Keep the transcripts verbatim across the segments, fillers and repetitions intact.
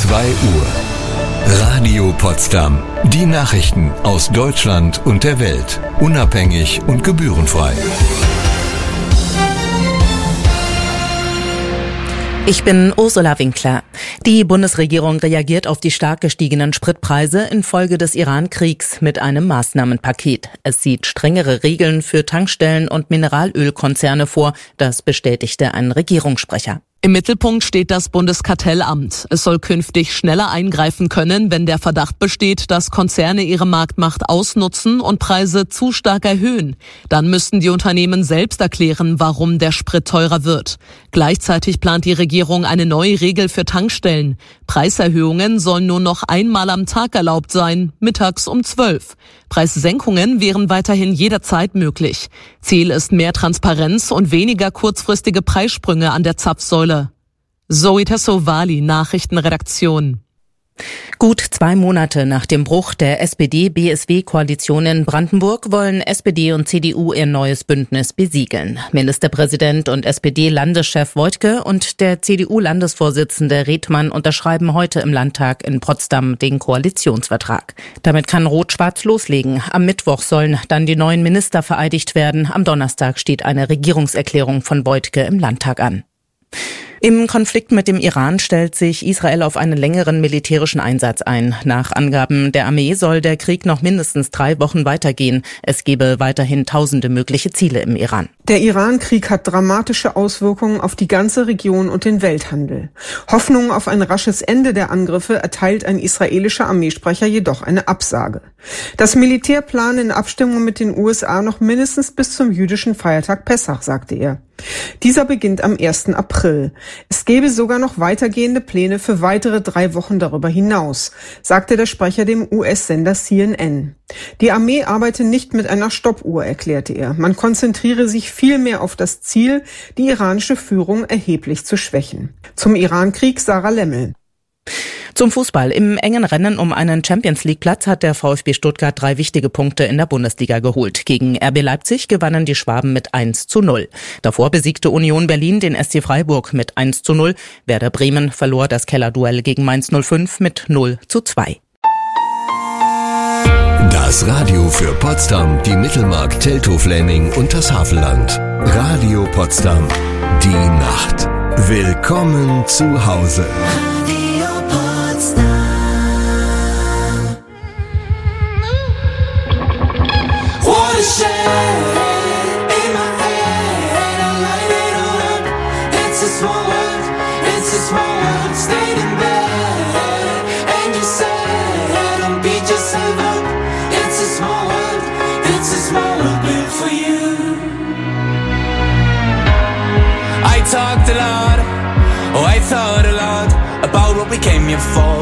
zwei Uhr. Radio Potsdam. Die Nachrichten aus Deutschland und der Welt. Unabhängig und gebührenfrei. Ich bin Ursula Winkler. Die Bundesregierung reagiert auf die stark gestiegenen Spritpreise infolge des Iran-Kriegs mit einem Maßnahmenpaket. Es sieht strengere Regeln für Tankstellen und Mineralölkonzerne vor, das bestätigte ein Regierungssprecher. Im Mittelpunkt steht das Bundeskartellamt. Es soll künftig schneller eingreifen können, wenn der Verdacht besteht, dass Konzerne ihre Marktmacht ausnutzen und Preise zu stark erhöhen. Dann müssten die Unternehmen selbst erklären, warum der Sprit teurer wird. Gleichzeitig plant die Regierung eine neue Regel für Tankstellen. Preiserhöhungen sollen nur noch einmal am Tag erlaubt sein, mittags um zwölf. Preissenkungen wären weiterhin jederzeit möglich. Ziel ist mehr Transparenz und weniger kurzfristige Preissprünge an der Zapfsäule. Zoe Tassovali, Nachrichtenredaktion. Gut zwei Monate nach dem Bruch der S P D-B S W-Koalition in Brandenburg wollen S P D und C D U ihr neues Bündnis besiegeln. Ministerpräsident und S P D-Landeschef Woidke und der C D U-Landesvorsitzende Redmann unterschreiben heute im Landtag in Potsdam den Koalitionsvertrag. Damit kann Rot-Schwarz loslegen. Am Mittwoch sollen dann die neuen Minister vereidigt werden. Am Donnerstag steht eine Regierungserklärung von Woidke im Landtag an. Im Konflikt mit dem Iran stellt sich Israel auf einen längeren militärischen Einsatz ein. Nach Angaben der Armee soll der Krieg noch mindestens drei Wochen weitergehen. Es gebe weiterhin tausende mögliche Ziele im Iran. Der Iran-Krieg hat dramatische Auswirkungen auf die ganze Region und den Welthandel. Hoffnung auf ein rasches Ende der Angriffe erteilt ein israelischer Armeesprecher jedoch eine Absage. Das Militär plane in Abstimmung mit den U S A noch mindestens bis zum jüdischen Feiertag Pessach, sagte er. Dieser beginnt am ersten April. Es gäbe sogar noch weitergehende Pläne für weitere drei Wochen darüber hinaus, sagte der Sprecher dem U S-Sender C N N. Die Armee arbeite nicht mit einer Stoppuhr, erklärte er. Man konzentriere sich vielmehr auf das Ziel, die iranische Führung erheblich zu schwächen. Zum Iran-Krieg Sarah Lemmel. Zum Fußball. Im engen Rennen um einen Champions-League-Platz hat der VfB Stuttgart drei wichtige Punkte in der Bundesliga geholt. Gegen R B Leipzig gewannen die Schwaben mit eins zu null. Davor besiegte Union Berlin den S C Freiburg mit eins zu null. Werder Bremen verlor das Kellerduell gegen Mainz null fünf mit null zu zwei. Das Radio für Potsdam, die Mittelmark, Teltow-Fläming und das Havelland. Radio Potsdam. Die Nacht. Willkommen zu Hause. I talked a lot, oh I thought a lot about what we came here for.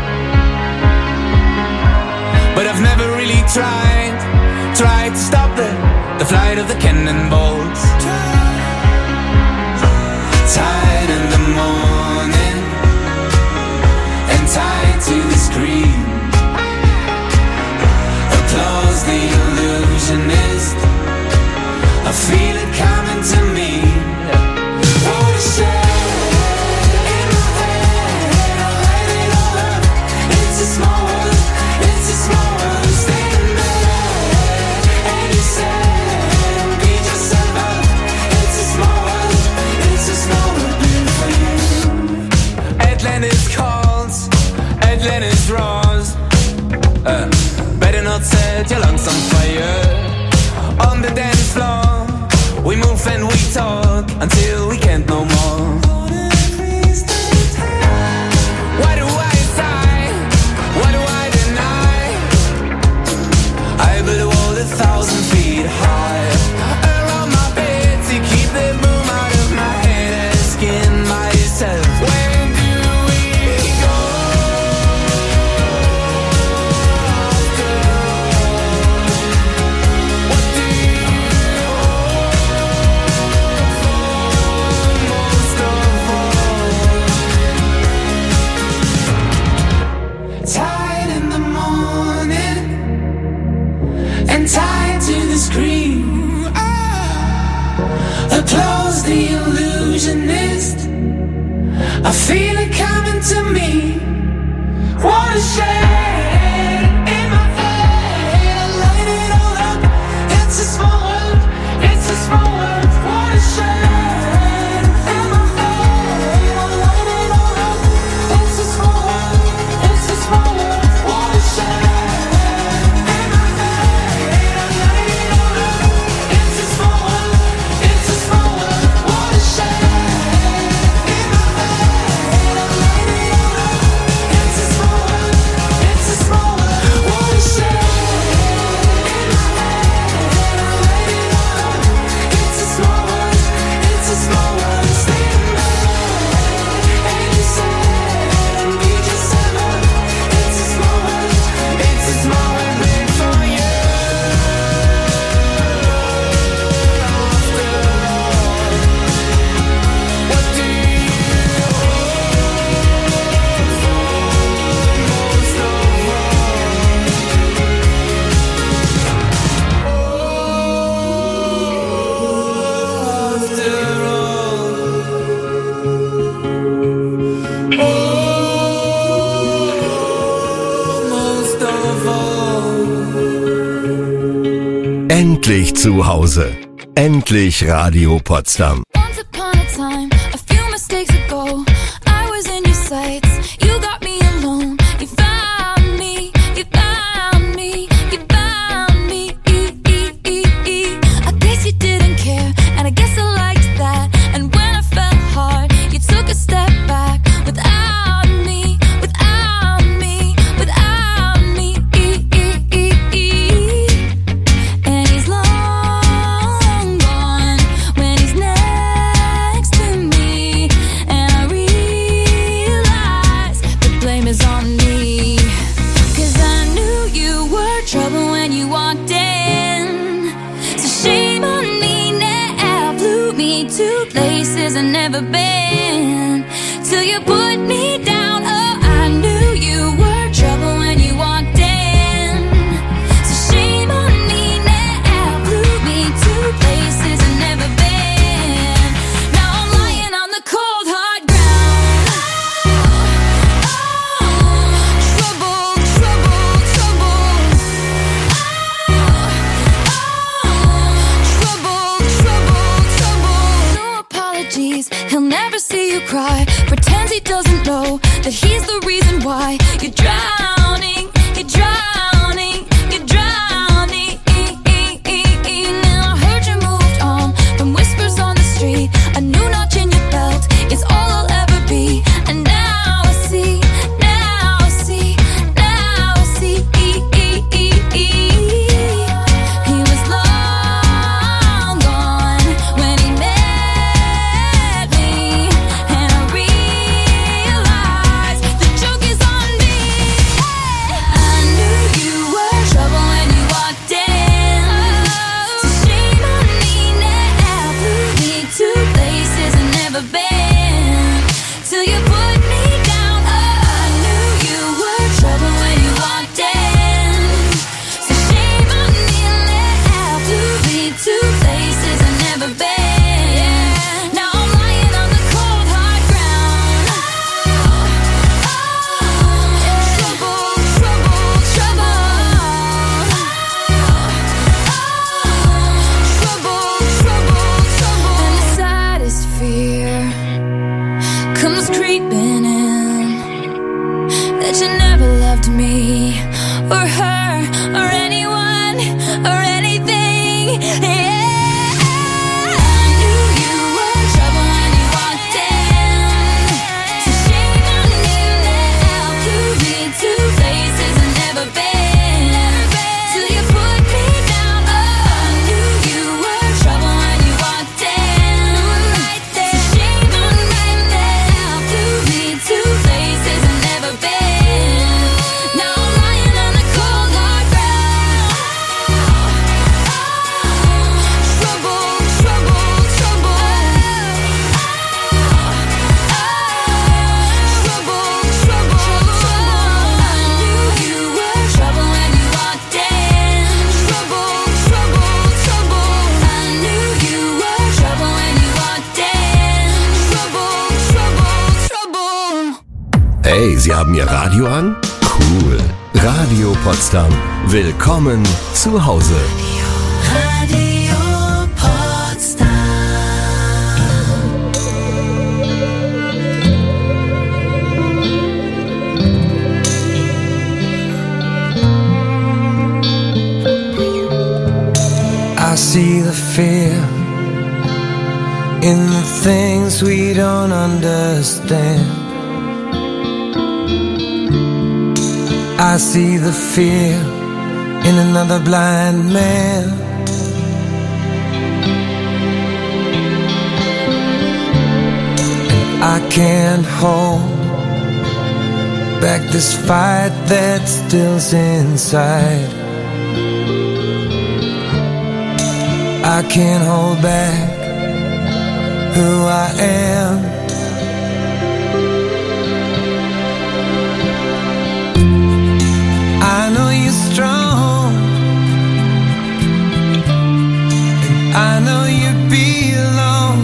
But I've never really tried, tried to stop the, the flight of the cannonballs. Tired in the morning, and tied to the screen. Applause the illusionist, I feel it coming to me. Atlantis roars, uh, better not set your lungs on fire. On the dance floor, we move and we talk until we can't no more. Why do I sigh? Why do I deny? I build a wall a thousand feet high around my bed to keep the boom out of my head, asking myself, when do we go? What do you hope for most of all? Tired in the morning and tied to the screen. Applause the illusionist, I feel it coming to me. What a shade in my head. I light it all up. It's a small world. It's a small world. What a shade in my head. I light it all up. It's a small world. It's a small world. What a shade in my head. I light it all up. It's a small world. It's a small world. What a shade in my head. I light it all up. It's a small world. It's a small world. What a shade in my head. I light it all up. It's a small world. It's a small world. Stay in bed. And you said I need you so much. It's a small world. It's a small world made for you. After all, what do you hope for most of all? After all, most of all. Endlich zu Hause. Endlich Radio Potsdam. Once upon a time, a few mistakes ago, I was in your sights. You got me alone. You found me. You found me. You found me. I guess you didn't care, and I guess I liked that. And when I fell hard, you took a step back. Without me, without me, without me. And he's long gone when he's next to me. And I realize the blame is on me. 'Cause I knew you were trouble when you walked in. So shame on me now, blew me to places I've never been. Till you put me down, oh, I knew you were trouble when you walked in. So shame on me now, blew me to places I've never been. Now I'm lying on the cold hard ground. Oh, trouble, trouble, trouble. Oh, trouble, trouble, trouble. No apologies, he'll never see you cry. Pretends he doesn't know that he's the reason why you're drowning, you're drowning, you're drowning. Now I heard you moved on from whispers on the street. A new notch in your belt is all I'll ever be. And now I see, now I see, now I see. He was long gone when he met me. And I realized the joke is on me. Sie haben Ihr Radio an? Cool. Radio Potsdam. Willkommen zu Hause. Radio Potsdam. I see the fear in the things we don't understand. I see the fear in another blind man. And I can't hold back this fight that still's inside. I can't hold back who I am. I know you're strong, and I know you belong.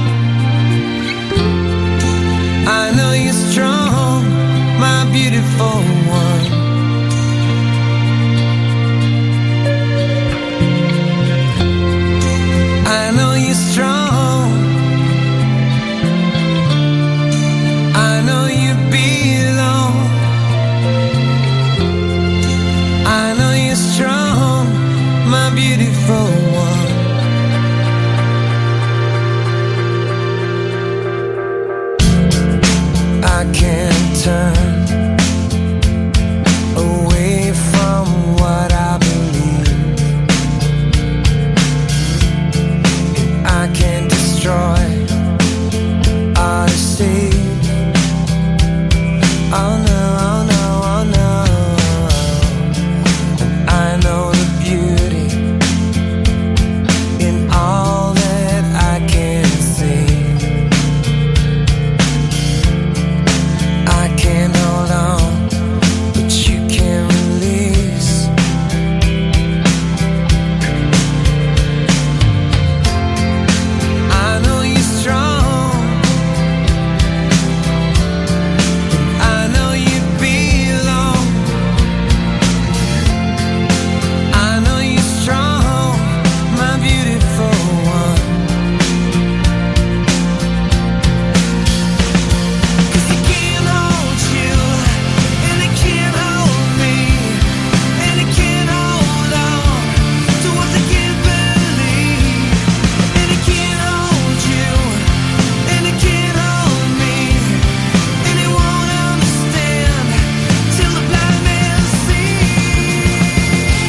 I know you're strong, my beautiful one. I know you're strong, I know you belong. I know you're strong, my beautiful one. I can't turn away from what I believe, and I can't destroy or deceive. Oh no, oh no, oh no. I know the beauty in all that I can see. I can't hold on, but you can't release. I know you're strong, and I know you belong. I know you're strong, my beautiful one. 'Cause it can't hold you, and it can't hold me, and it can't hold on to what they can't believe. And it can't hold you, and it can't hold me, and it won't understand till the blind man sees.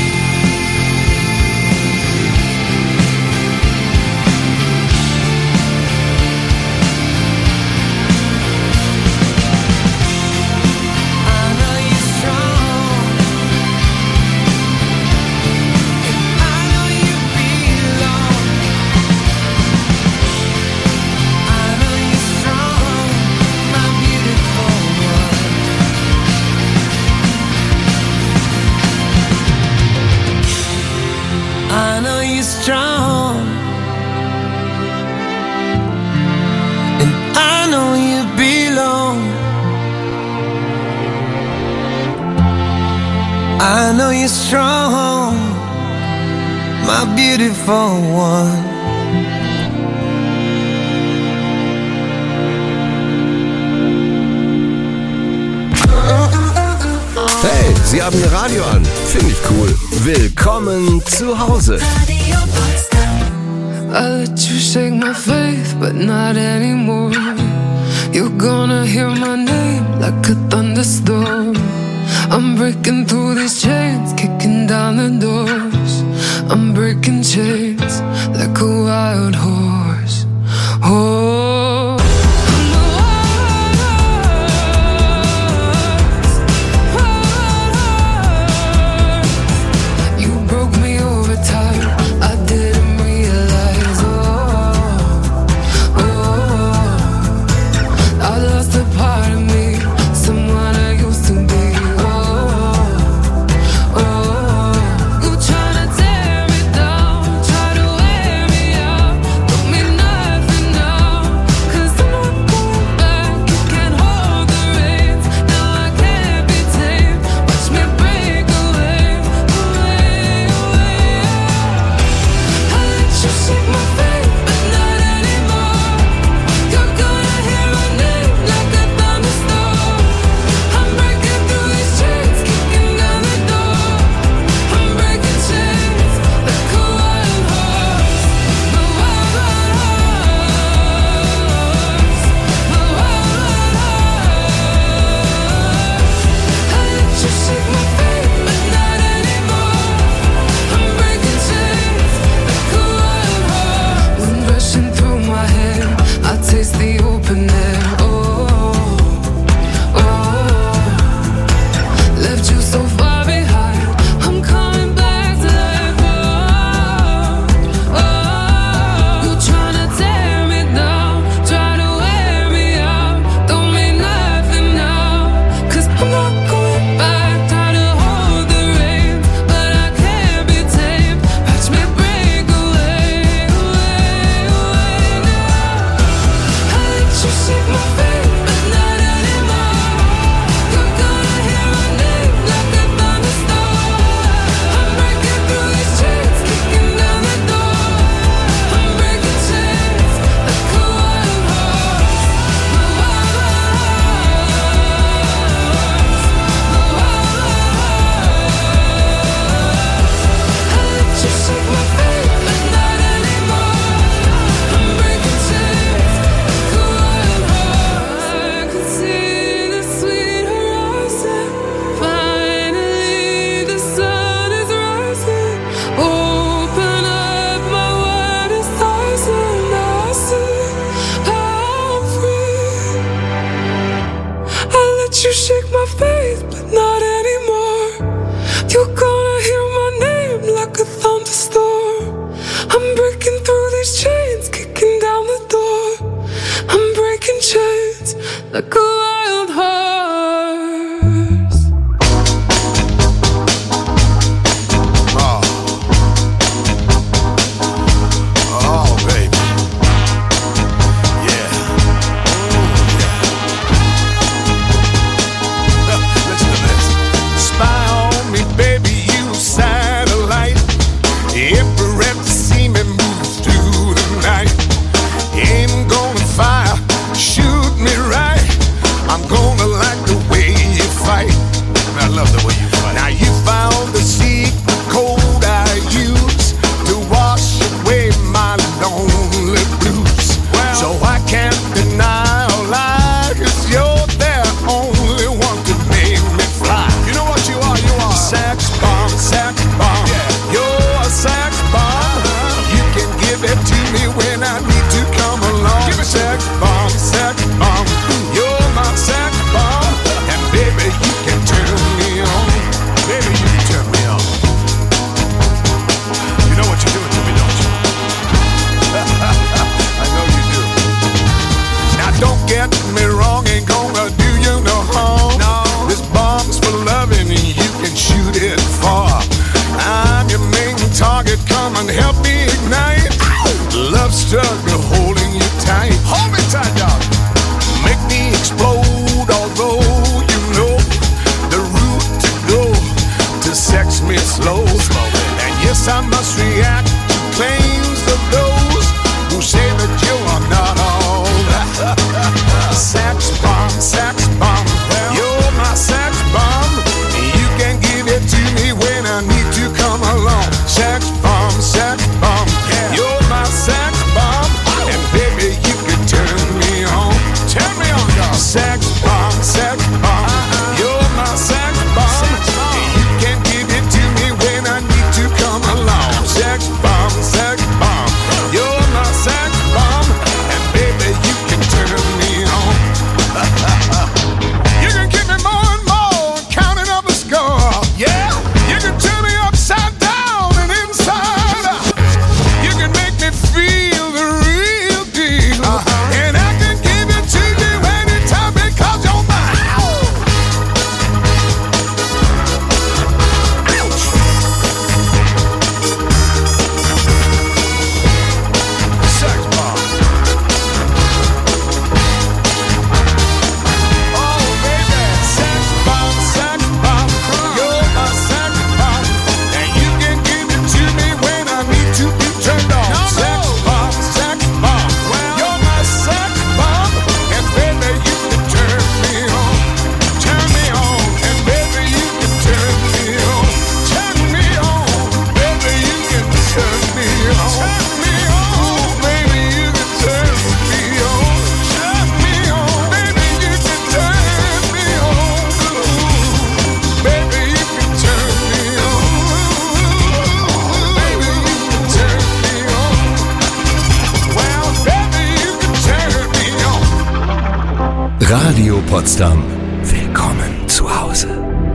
I know you're strong, and I know you belong. I know you're strong, my beautiful one. I know you're strong, and I know you belong. I know you're strong, my beautiful one. Hey, Sie haben Ihr Radio an. Finde ich cool. Willkommen zu Hause. Radio Potsdam. I let you shake my faith, but not anymore. You're gonna hear my name like a thunderstorm. I'm breaking through these chains, kicking down the doors. I'm breaking chains like a wild horse. Oh, I'm a wild horse, wild horse. You broke me over time, I didn't realize. Oh, oh, I lost a part of me, someone I used to be. Oh, oh, you tryna tear me down, try to like a wild horse. Oh, oh, baby, yeah, oh, yeah. Listen to this. Spy on me, baby, you satellite. Every rep to see me moves through the night. Aim gonna fire, shoot me right. I'm gonna like the way you fight. I love the way you fight. Now you found the secret code I use to wash away my lonely blues. Well, so I can't deny or lie, 'cause you're the only one to make me fly. You know what you are? You are sex bomb, sex bomb. Yeah. You're a sex bomb. You can give it to me when I need to come along. Give it sex bomb, sex bomb. You're my sex bomb, and baby you can turn me on. Baby you can turn me on. You know what you're doing to me, don't you? I know you do. Now don't get me wrong, ain't gonna do you no harm. No. This bomb's for loving and you can shoot it far. I'm your main target, come and help me ignite. Love struggle holding you tight. Hold me tight, dog. Make me explode, although you know the route to go to sex me slow. And yes, I must react to claims of those who say that you are not all that. Sex bomb, sex bomb. You're my sex bomb. You can give it to me when I need to come along. Sex bomb, sex bomb. You're my sex bomb, and baby you can turn me on. Turn me on, dog. Sex bomb, sex bomb. You're my sex bomb. You can give it to me when I need to come along. Sex bomb, sex bomb. You're my sex bomb, and baby you can turn me on. You can give me more and more, counting up the score. Yeah, you can turn me upside down and inside out. You can make me feel the real deal, uh-huh. And I can give it to you anytime because you're mine. Sex bomb. Oh baby, sex bomb, sex bomb. You're my sex bomb, and you can give it to me when I need to be turned on. Sex bomb, sex bomb. You're my sex bomb, and baby you can turn me on, turn me on, and baby you can turn me on, turn me on, baby you can turn me on, turn me on, baby you can turn me on, turn me on, baby you can turn me on, baby you can turn me on, baby you can turn me on, well baby you can turn me on. Radio Potsdam. Willkommen zu Hause.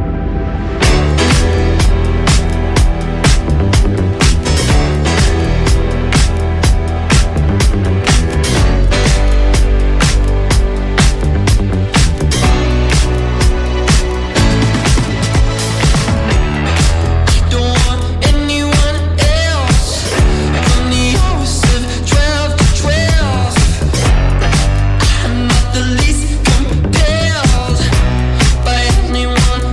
Don't want anyone else. From the hours of twelve to twelve, I'm not the least compelled by anyone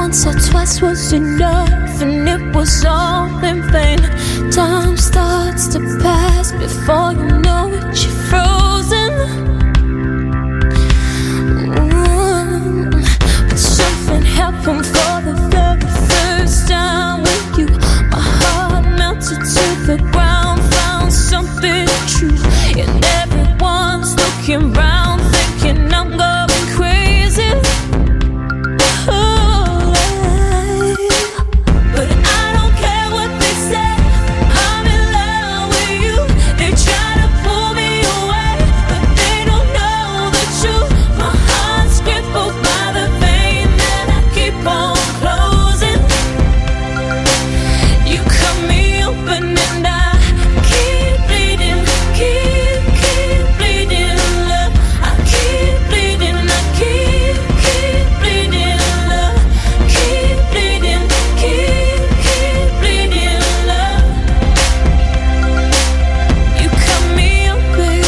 once or twice was enough, and it was all in vain. Time starts to pass before you know it, you're frozen. Mm. But something happened for the very first time with you. My heart melted to the ground, found something true, and everyone's looking round, thinking I'm going crazy. Oh, but I don't care what they say, I'm in love with you. They try to pull me away, but they don't know the truth. My heart's crippled by the vein that I keep on closing. You cut me open and I keep bleeding, keep, keep bleeding, love. I keep bleeding, I keep, keep bleeding, love. Keep bleeding, keep, keep bleeding, love. You cut me open.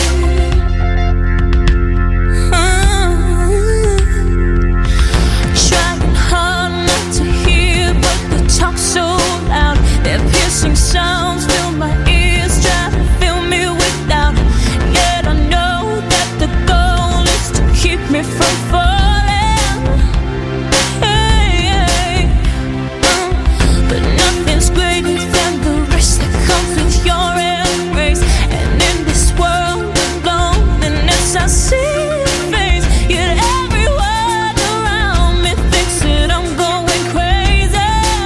Trying hard not to hear, but the talk's so loud. Their piercing sounds fill my ears, try to fill me with doubt. Yet I know that the goal is to keep me from falling. Hey, hey. Uh, but nothing's greater than the rest that comes with your embrace. And in this world of loneliness, I see your face. Yet everyone around me thinks that I'm going crazy.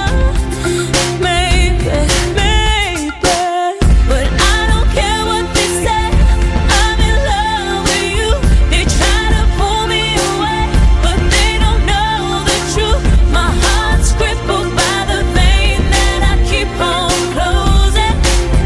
Maybe, maybe, but I don't care what they say, I'm in love with you. They try to pull me away, but they don't know the truth. My heart's crippled by the vein that I keep on closing.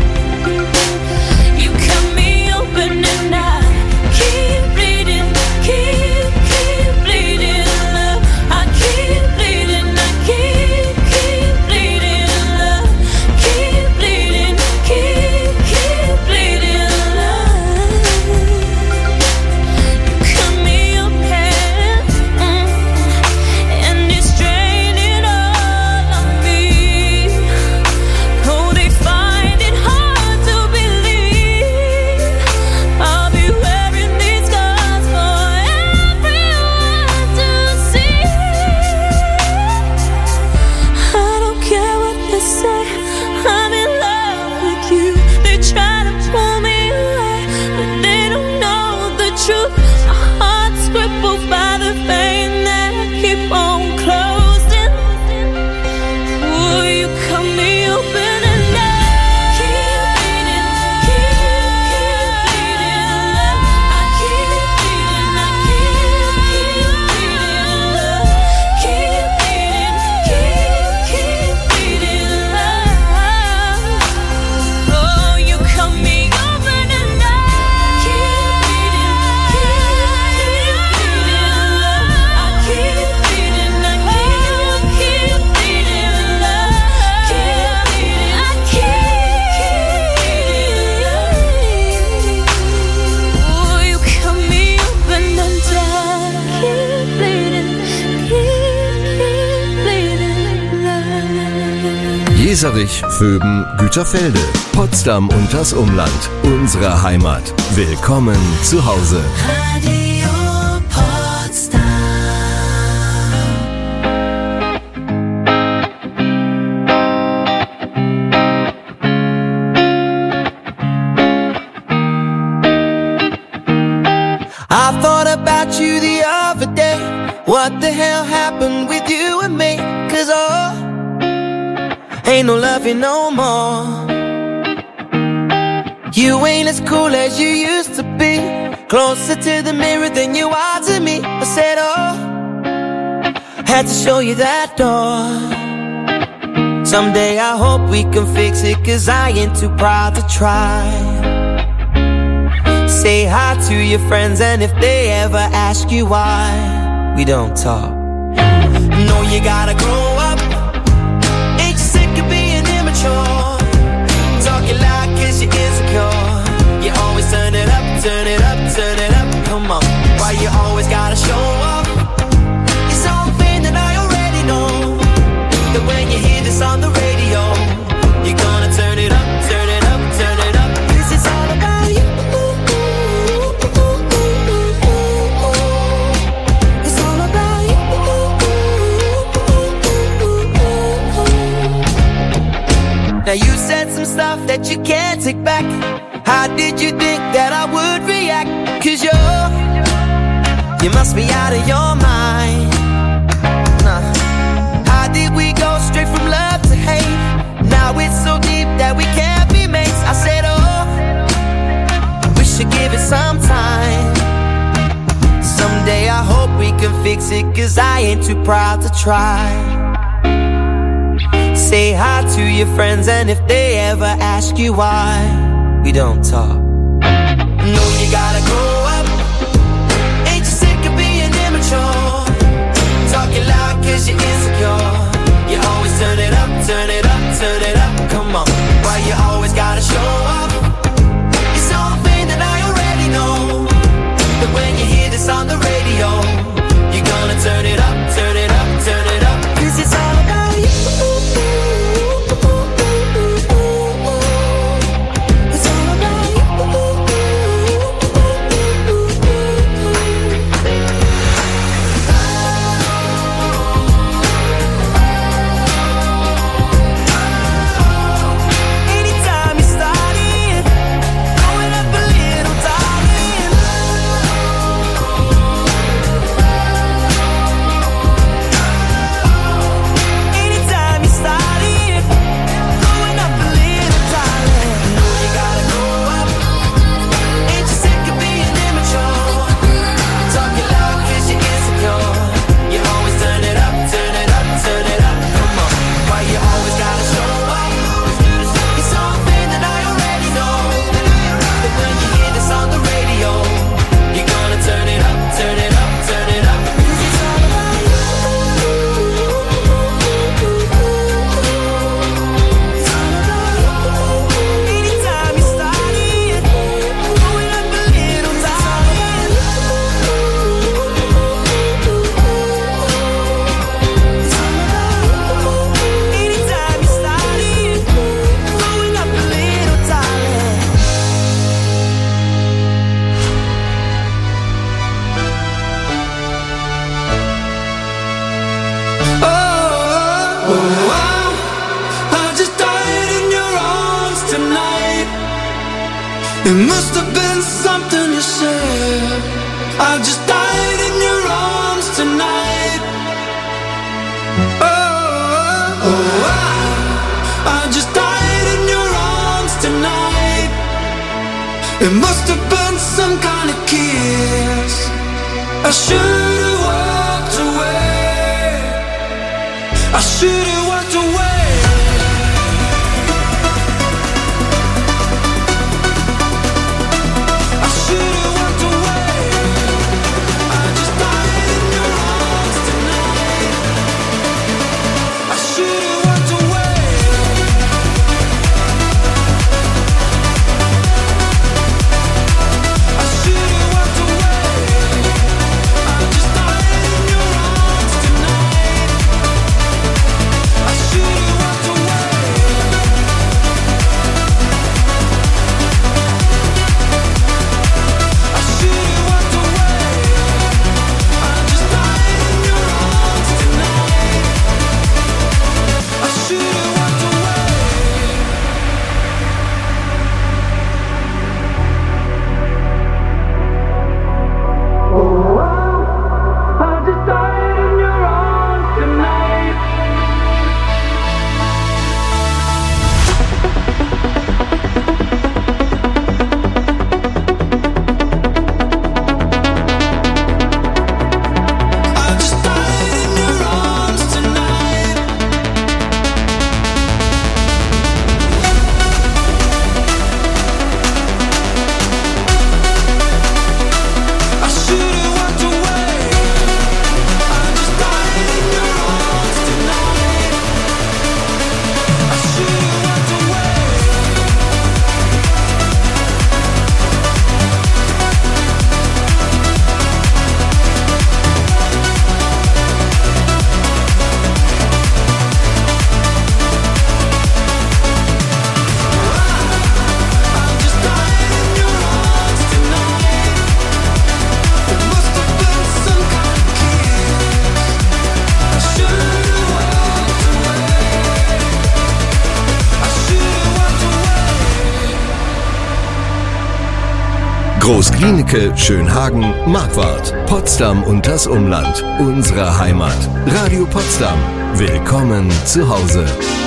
You cut me open and I keep bleeding, keep, keep bleeding, love. I keep bleeding, I keep, keep bleeding, love. Keep bleeding, keep, keep bleeding, love. You cut me open, mm, and it's draining all of me. Oh, they find it hard to believe I'll be wearing these scars for everyone to see. I don't care what they say, I'm in love with you. They try to pull me away, but they don't know the truth. My heart's crippled by the vein that I keep on closing. Ooh, you cut me open and I keep bleeding, keep, keep bleeding, love. I keep bleeding, I keep, keep bleeding, love. Keep bleeding, keep, keep bleeding, love. Oh, you cut me open and I keep bleeding, keep, keep bleeding, love. I keep bleeding, I keep, keep bleeding, love. Keep bleeding, I keep, keep bleeding. Oh, you cut me open and I keep bleeding, keep, keep bleeding, love. Jeserich, Vöben, Güterfelde, Potsdam und das Umland. Unsere Heimat. Willkommen zu Hause. Radio Potsdam. I thought about you the other day. What the hell happened with you and me? Cause oh, ain't no loving no more. You ain't as cool as you used to be, closer to the mirror than you are to me. I said oh, had to show you that door. Someday I hope we can fix it, cause I ain't too proud to try. Say hi to your friends, and if they ever ask you why we don't talk, know you gotta grow up. Ain't you sick of being immature? Talking like cause you're insecure. You always turn it up, turn it up, turn it up. Come on, why you always gotta show up? It's something that I already know. Now you said some stuff that you can't take back. How did you think that I would react? Cause you're, you must be out of your mind. Nah. How did we go straight from love to hate? Now it's so deep that we can't be mates. I said, oh, we should give it some time. Someday I hope we can fix it, cause I ain't too proud to try. Say hi to your friends, and if they ever ask you why we don't talk, know you gotta grow up. Ain't you sick of being immature? Talking loud cause you're insecure. You always turn it up, turn it up, turn it up. Come on, why you always gotta show up? It's all the thing that I already know, but when you hear this on the radio, you're gonna turn it up, turn it up, turn it up. Cause it's all about you. It's all about you. Anytime you start it, going up a little, darling. Anytime you start it, going up a little, darling. Know you gotta grow up. Ain't you sick of being immature? Talking loud cause you're insecure. You always turn it up, turn it up, turn it up. Come on, why you always gotta show up? It's something that I already know, but when you hear this on the radio, you're gonna turn it up, turn it up, turn it up. Cause it's all about you. It's all about you. Anytime you start it, going up a little, darling. It's all about you. Anytime you start it, going up a little, darling. Oh, oh, oh, I just died in your arms tonight. It must have been something you said. I just died in your arms tonight. Oh, oh, oh, I, I just died in your arms tonight. It must have been some kind of kiss. I should have walked away. I should have walked away. I should have walked away. I just died in your arms tonight. I should have walked away. I should have walked away. I just died in your arms tonight. Großglienicke, Schönhagen, Marquardt, Potsdam und das Umland. Unsere Heimat. Radio Potsdam. Willkommen zu Hause.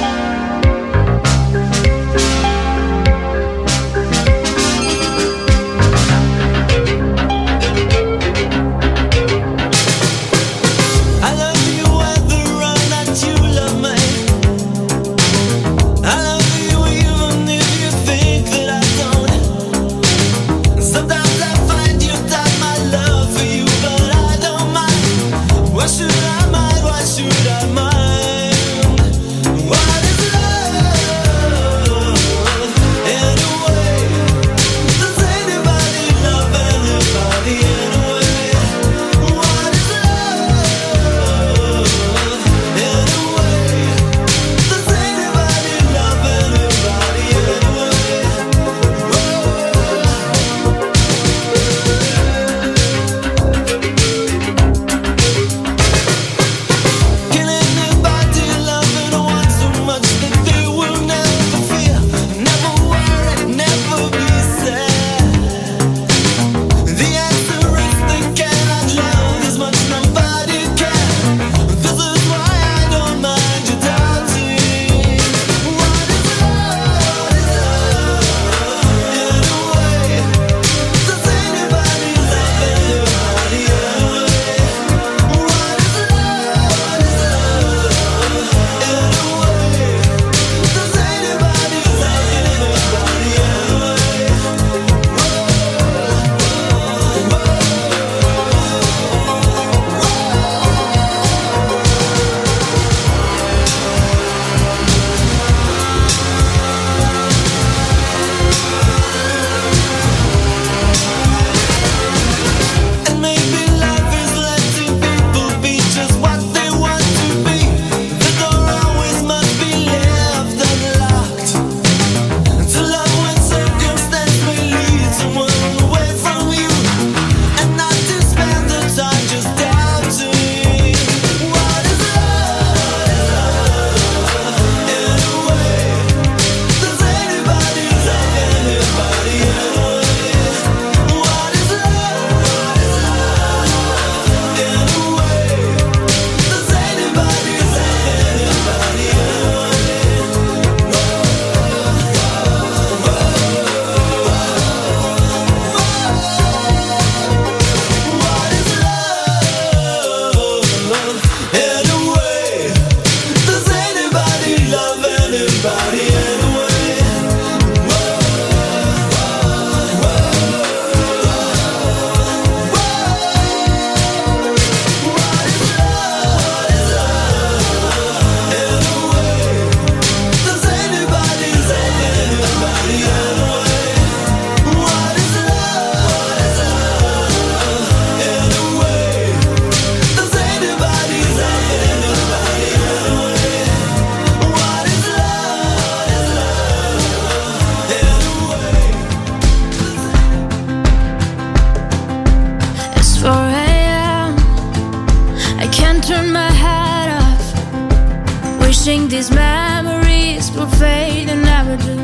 Wishing these memories will fade and never do.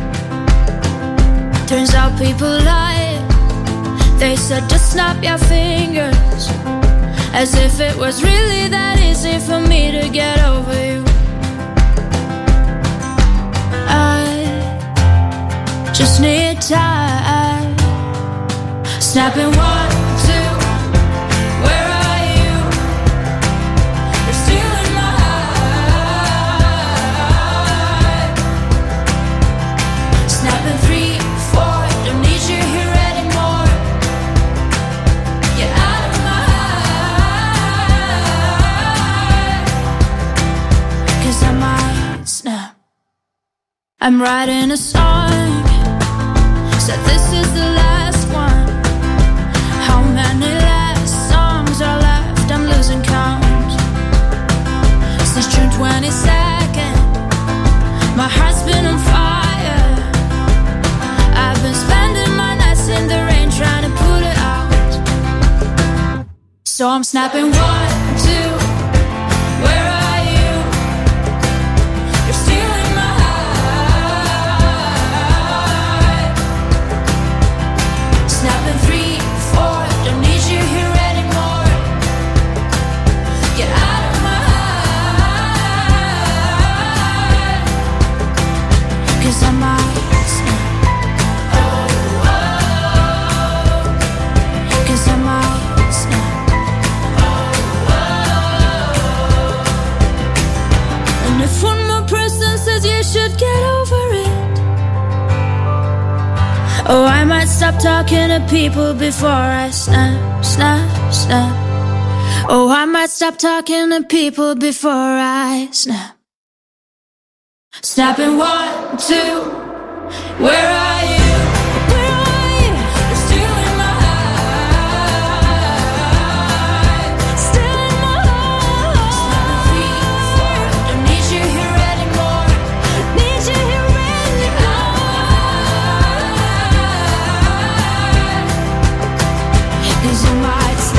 Turns out people lie. They said just snap your fingers, as if it was really that easy for me to get over you. I just need time. Snapping one, two. Where are you? You're still in my heart. Snapping three, four. Don't need you here anymore. You're out of my heart. 'Cause I might snap. I'm writing a song. Said this is the last one. How many last songs are left? I'm losing count. Since June twenty-second, my heart's been on fire. I've been spending my nights in the rain trying to put it out. So I'm snapping one, two. Where are you? You're still in my heart. Snapping Oh, I might stop talking to people before I snap, snap, snap. Oh, I might stop talking to people before I snap. Snapping one, two, where are you? Where are you? You're still in my heart. Still in my heart. Three, four, don't need you here anymore. Need you here anymore. 'Cause you might stay.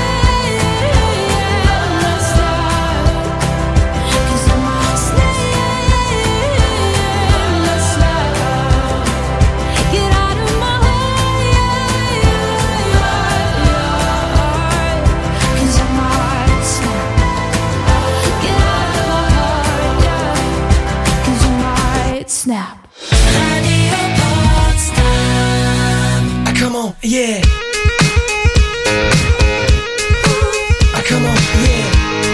Snap. Radio Potsdam. Ah, come on, yeah. Ah, come on, yeah.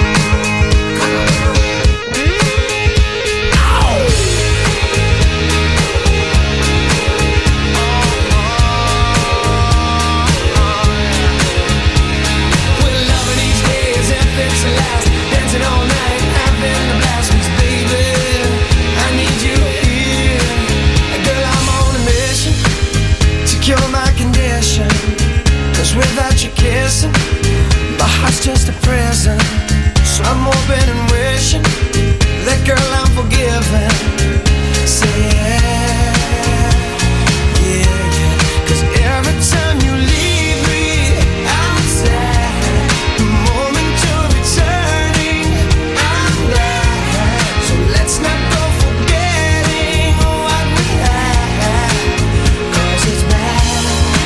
We're loving each day as if it's the last. Dancing all night, having a blast. 'Cause baby, I need you here. Girl, I'm on a mission to cure my condition. 'Cause without you kissing, my heart's just a prison. So I'm hoping and wishing that, girl, I'm forgiven. Say yeah, yeah, yeah. 'Cause every time you leave me, I'm sad. The moment you're returning, I'm glad. So let's not go forgetting what we had. 'Cause it's bad,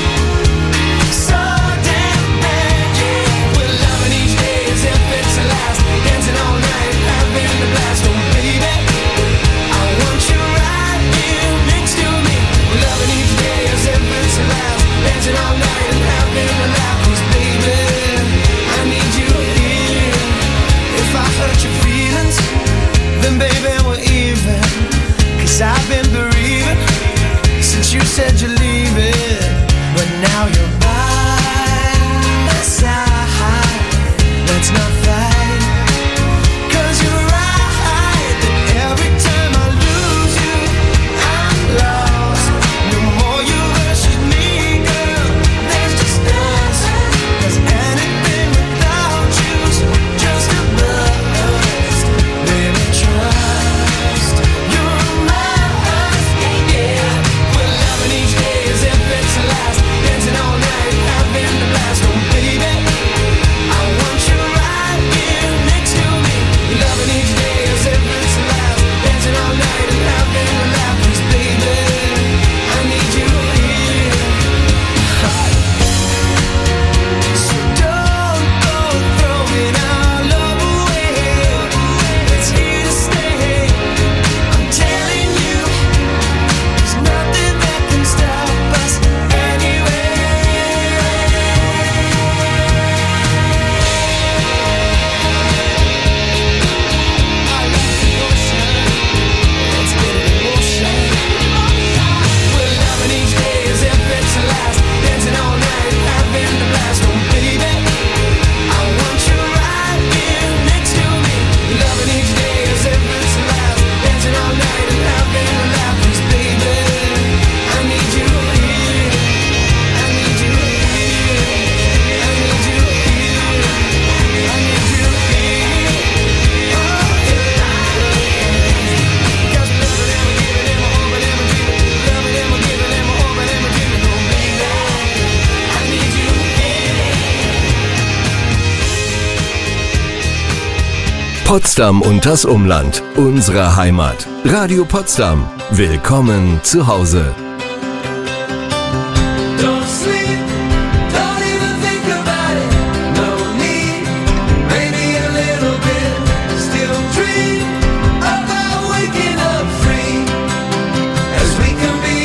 so damn bad, yeah. We're loving each day as if it's the last. Dancing all night, having a blast. Oh baby, I want you right here next to me. We're loving each day as if it's the last. Dancing all night and having a laugh. 'Cause baby, I need you here. If I hurt your feelings, then baby we're even. 'Cause I've been bereaving since you said you're leaving. But now you're by my side. Let's not fight. 'Cause you're right that every time I lose you, I'm lost. No more you versus me, girl. There's just us. 'Cause anything without you's just a bust. Baby, trust. You're mine, yeah. We're loving each day as if it's the last. Dancing all night, having a blast. Oh baby, I want you right here next to me. Loving each day as if it's the last. Dancing all night and having a laugh. 'Cause baby, I need you here. So don't go throwing our love away. It's here to stay. I'm telling you, there's nothing that can stop us anyway. I love the ocean. Let's get it in motion. We're loving each day as if it's the last. Dancing all night, having a blast. Oh baby, I want you right here next to me. Loving each day as if it's the last. Dancing all night and having a laugh. 'Cause baby, I need you here. I need you here. I need you here. I need you here. Oh yeah. 'Cause loving and we're giving and we're hoping and we're dreaming. Loving and we're giving and we're hoping and we're dreaming. Oh baby, I need you here. Potsdam und das Umland. Unsere Heimat. Radio Potsdam. Willkommen zu Hause. Don't sleep, don't even think about it. No need, maybe a little bit. Still dream about waking up free as we can be.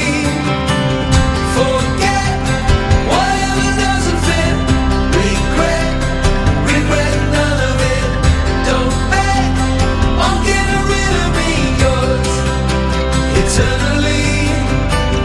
Forget whatever doesn't fit. Regret, regret none of it. Don't bet on getting rid of me, yours eternally.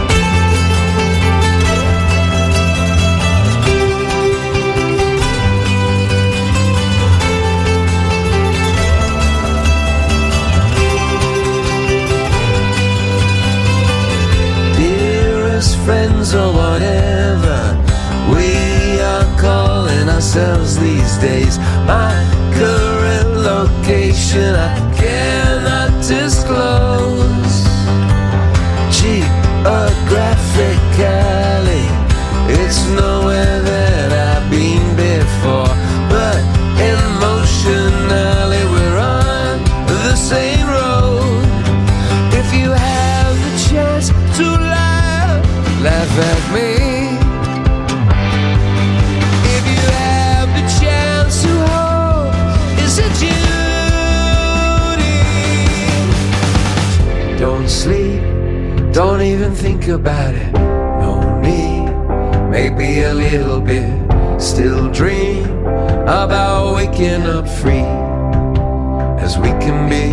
chance or whatever we are calling ourselves these days. My current location I cannot disclose. Geographically, it's nowhere that I've been before, but emotionally we're on the same road. If you have the chance to laugh, laugh at me. If you have the chance to hold, is it duty? Don't sleep, don't even think about it. No need, maybe a little bit. Still dream about waking up free as we can be.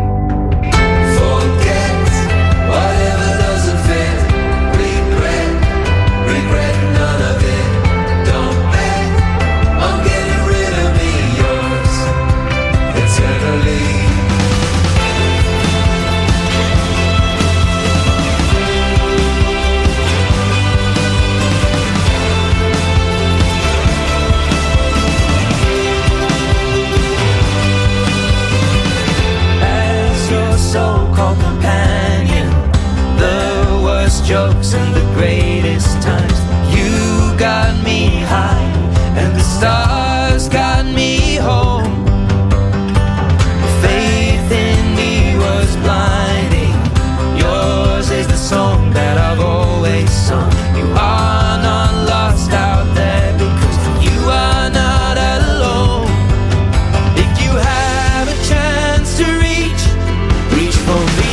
Forget whatever doesn't fit. Regret, regret none of it. Don't bet on getting rid of me, yours eternally. So-called companion, the worst jokes and the greatest times. You got me high and the stars got me home. Faith in me was blinding. Yours is the song that I've always sung. You are not lost out there because you are not alone. If you have a chance to reach, reach for me.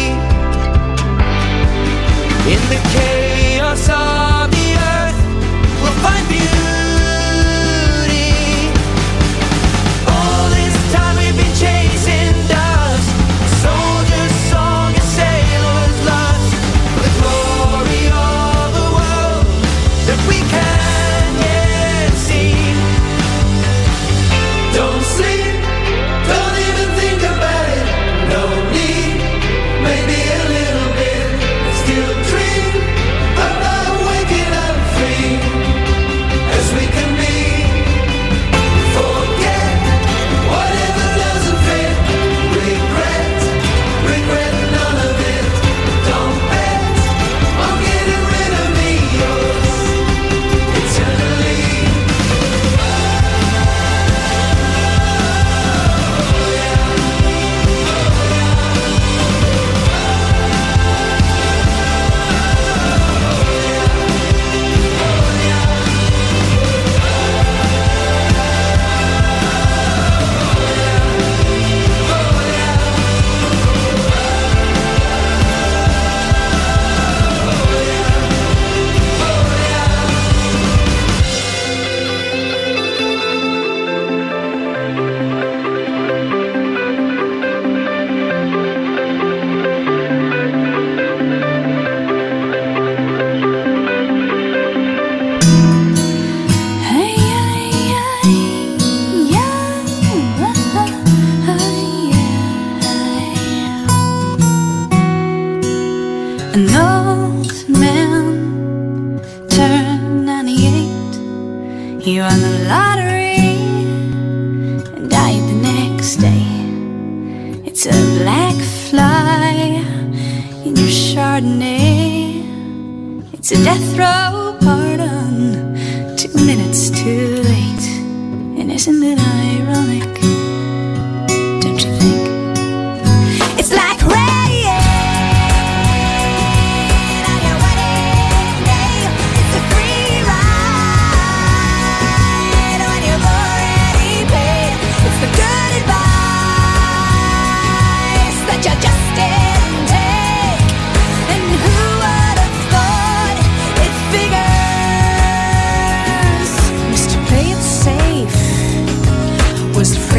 In the chaos of the earth, we'll find beauty. All this time we've been chasing dust, soldier's song and sailor's lust, for the glory of the world that we can yet see. Don't sleep, don't even think about it. No need, maybe a little bit. Still dream about waking up free as we can be. Forget whatever doesn't fit. Regret, regret none of it. Don't bet on getting rid of me, yours eternally. An old man turned ninety-eight. He won the lottery and died the next day. It's a black fly in your Chardonnay. It's a death row pardon, two minutes too late. And isn't it ironic? Don't you think? It's like rain. Was afraid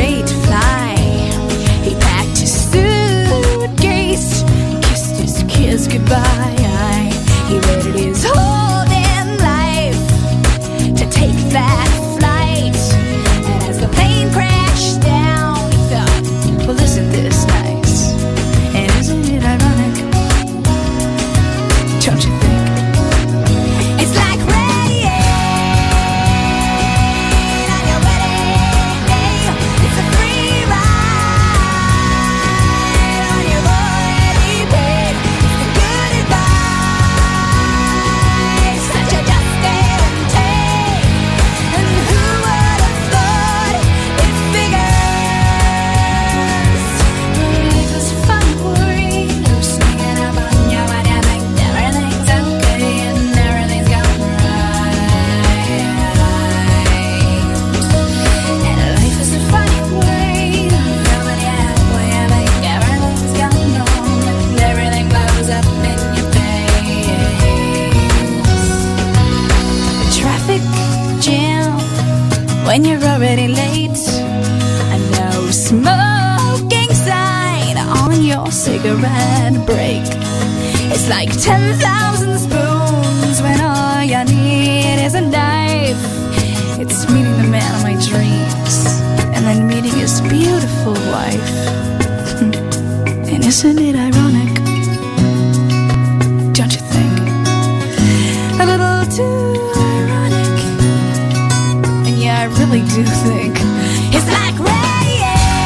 and you're already late. I know smoking sign on your cigarette break. It's like ten thousand spoons when all you need is a knife. It's meeting the man of my dreams and then meeting his beautiful wife. And isn't it ironic? Don't you think? A little too ironic. And yeah, I really do think it's like rain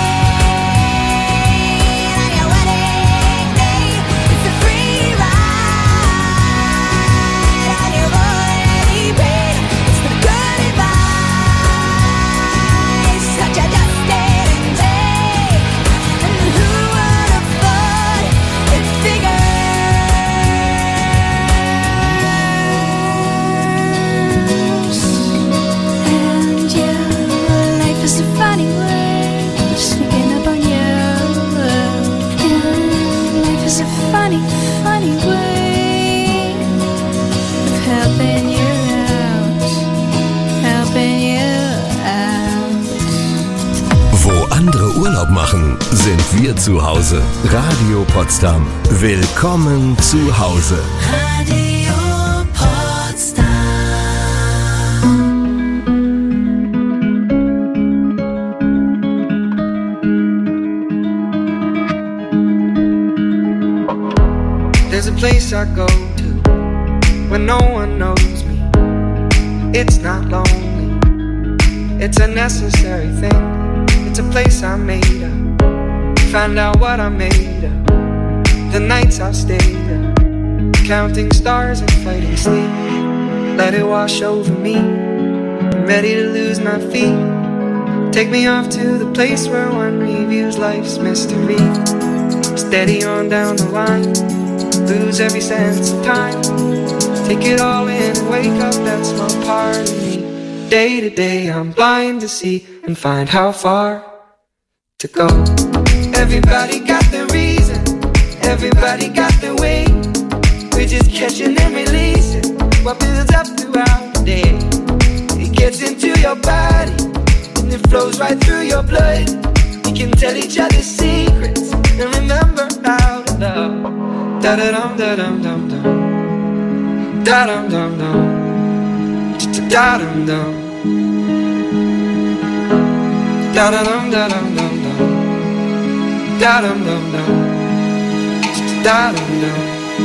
on your wedding day. It's a free ride on your already paid. It's the good advice such a just didn't take. And who would have thought it figures? And yeah, life is a funny word sneaking up on you. Yeah, life is a funny, funny way of helping you out, helping you out. Wo andere Urlaub machen, sind wir zu Hause. Radio Potsdam. Willkommen zu Hause. Radio Potsdam. There's a place I go to when no one knows me. It's not lonely, it's a necessary thing. It's a place I made up, find out what I made up. The nights I've stayed up, counting stars and fighting sleep. Let it wash over me, I'm ready to lose my feet. Take me off to the place where one reviews life's mystery. Steady on down the line, lose every sense of time. Take it all in and wake up that small part of me. Day to day I'm blind to see and find how far to go. Everybody got their reason, everybody got their way. We're just catching and releasing what builds up throughout the day. It gets into your body and it flows right through your blood. We can tell each other secrets and remember how to love. Da da dum da dum dum dum, da dum dum dum, da dum dum, da da dum da dum dum dum, da dum dum dum, da dum dum.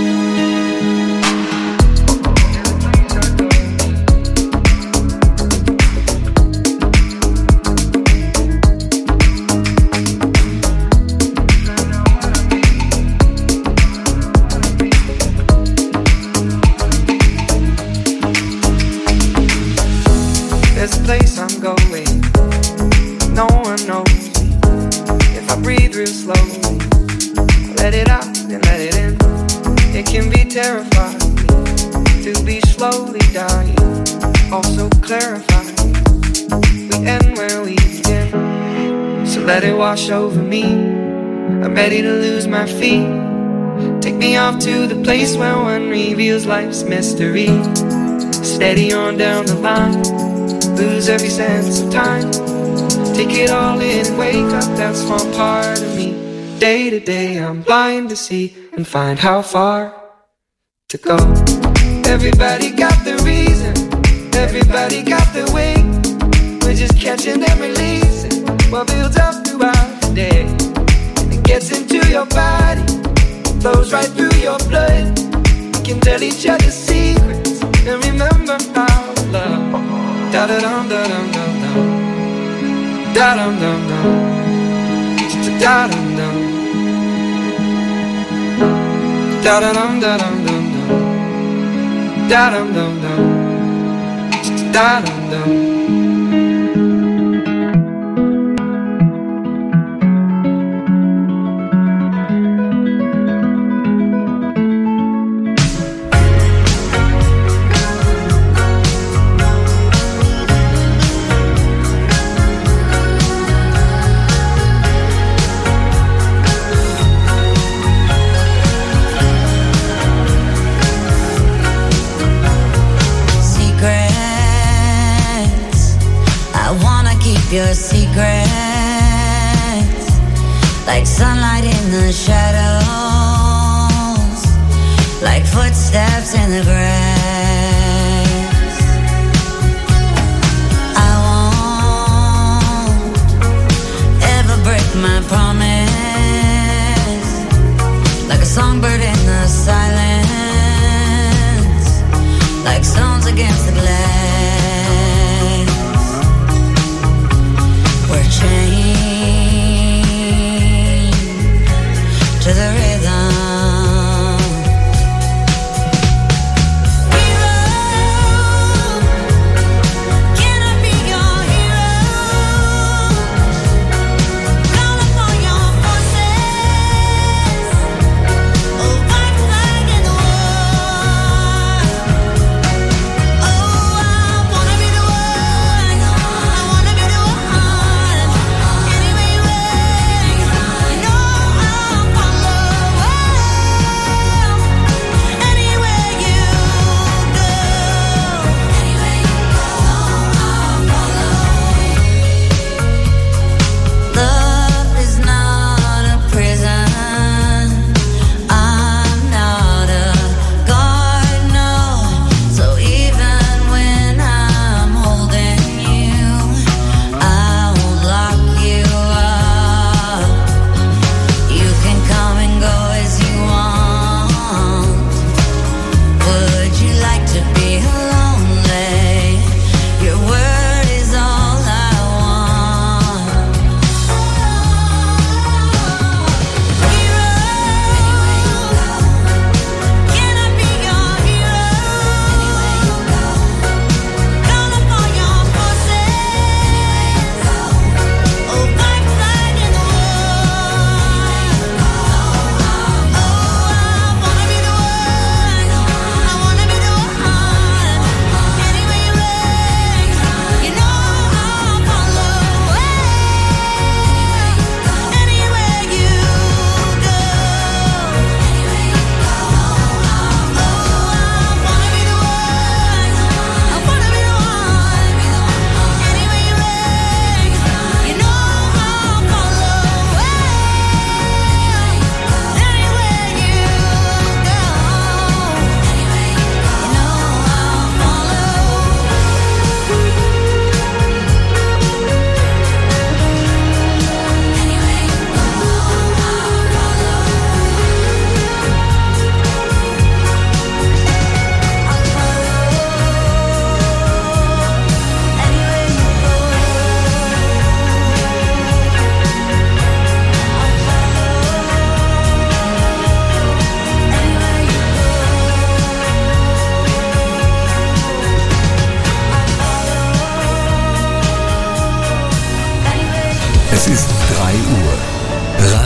There's a place I'm going, no one knows me. If I breathe real slowly, I let it out and let it in. It can be terrifying to be slowly dying, also clarifying. We end where we begin, so let it wash over me. I'm ready to lose my feet. Take me off to the place where one reveals life's mystery. Steady on down the line, lose every sense of time. Take it all in and wake up that small part of me. Day to day I'm blind to see and find how far to go. Everybody got their reason, everybody got their way. We're just catching and releasing what builds up throughout the day. It gets into your body, flows right through your blood. We can tell each other secrets and remember how to love. Da da dum da dum dum dum, da dum dum dum, da dum dum, da da dum da dum dum dum, da dum dum dum, da dum dum. Secrets your secrets, like sunlight in the shadows, like footsteps in the grass. I won't ever break my promise, like a songbird in the silence, like stones against the glass. We're changed.